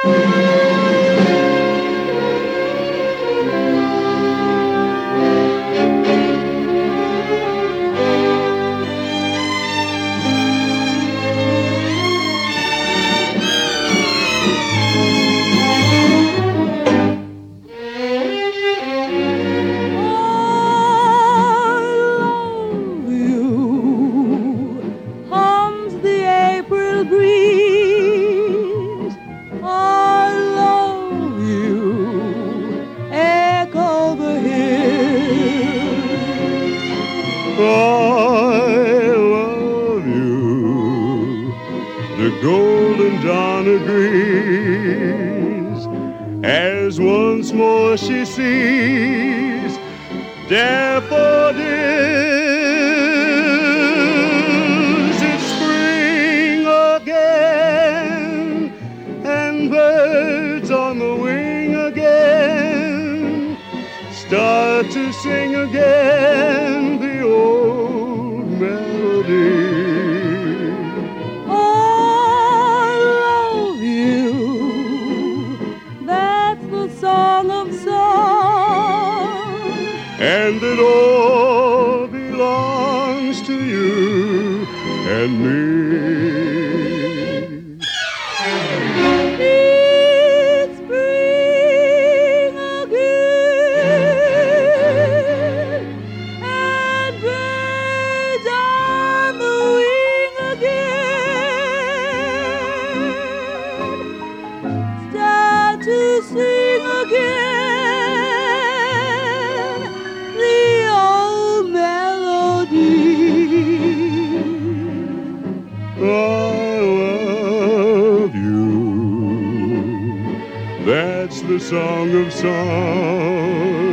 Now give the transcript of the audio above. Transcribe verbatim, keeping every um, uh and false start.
Breeze, I love you, echo the hills. I love you, the golden dawn agrees, as once more she sees daffodils. It's spring again, and birds on the wing again start to sing again the old melody. I love you, that's the song of songs, And it all belongs to you and me. it's spring again, and birds on the wing again start to sing again the old melody. I love you, that's the song of songs.